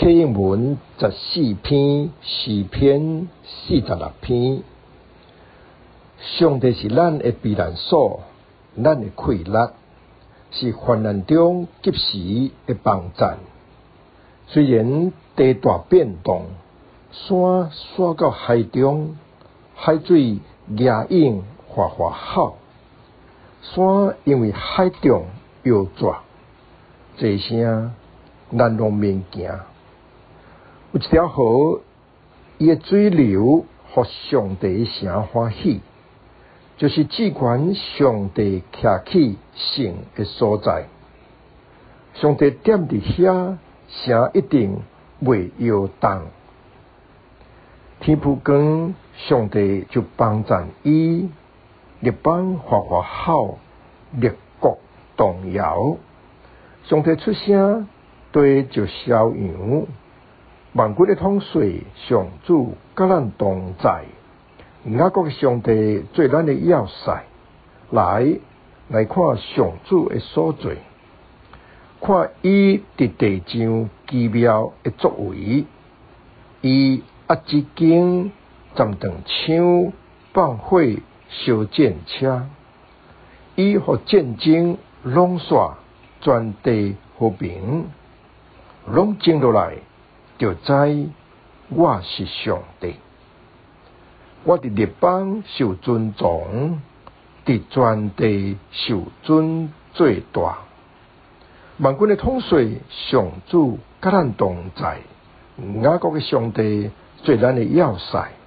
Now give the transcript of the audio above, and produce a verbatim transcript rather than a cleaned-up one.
启应文十四篇，诗篇四十六篇。上帝是咱的避难所，咱的溃力，是患难中及时的帮赞。虽然地大变动，山刷到海中，海水牙涌哗哗吼，山因为海中摇拽，这声咱拢免惊。有一条河，伊的水流，互上帝声欢喜，就是至悬上帝徛起圣的所在。上帝踮伫遐，声一定袂摇动。天铺光，上帝就帮赞伊；日邦哗哗吼，列国动摇。上帝出声，地就消扬。万军的统帅，上主甲咱同在。雅各的上帝做咱的要塞，来来看上主的所做，看伊伫地上奇妙的作为。伊压指经站长枪，放火烧战车，伊互战争拢煞，全地和平，拢静落来，就知我是上帝。我伫列邦受尊崇，伫全地受尊最大。万军的统帅，上主甲咱同在。雅各的上帝做咱的要塞。